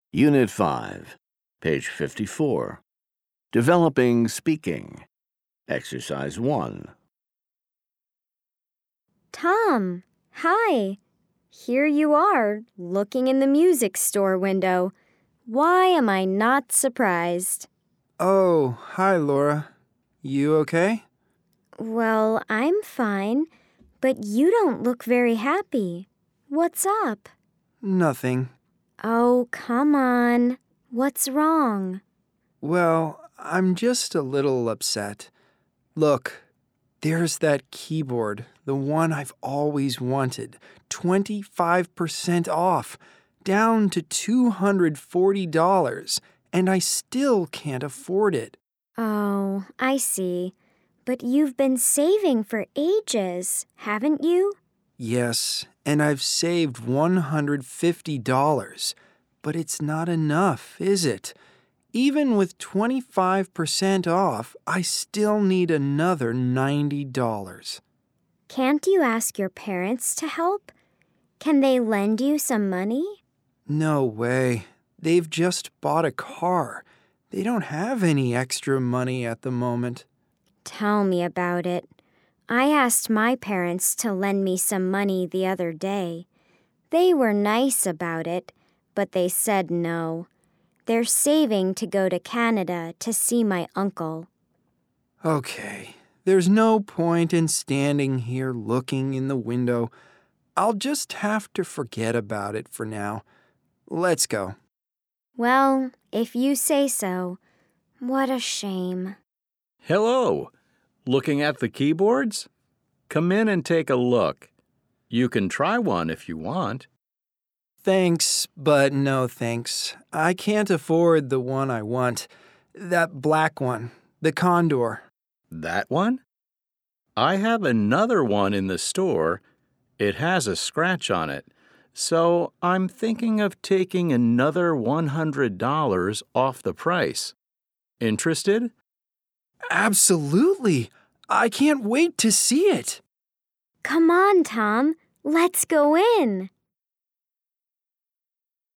Unit 5, page 54. Developing Speaking. Exercise 1. Tom, hi. Here you are, looking in the music store window. Why am I not surprised? Oh, hi, Laura. You okay? Well, I'm fine, but you don't look very happy. What's up? Nothing. Oh, come on. What's wrong? Well, I'm just a little upset. Look, there's that keyboard, the one I've always wanted. 25% off, down to $240, and I still can't afford it. Oh, I see. But you've been saving for ages, haven't you? Yes, and I've saved $150, but it's not enough, is it? Even with 25% off, I still need another $90. Can't you ask your parents to help? Can they lend you some money? No way. They've just bought a car. They don't have any extra money at the moment. Tell me about it. I asked my parents to lend me some money the other day. They were nice about it, but they said no. They're saving to go to Canada to see my uncle. Okay, there's no point in standing here looking in the window. I'll just have to forget about it for now. Let's go. Well, if you say so. What a shame. Hello. Looking at the keyboards? Come in and take a look. You can try one if you want. Thanks, but no thanks. I can't afford the one I want. That black one, the Condor. That one? I have another one in the store. It has a scratch on it, so I'm thinking of taking another $100 off the price. Interested? Absolutely. I can't wait to see it. Come on, Tom. Let's go in.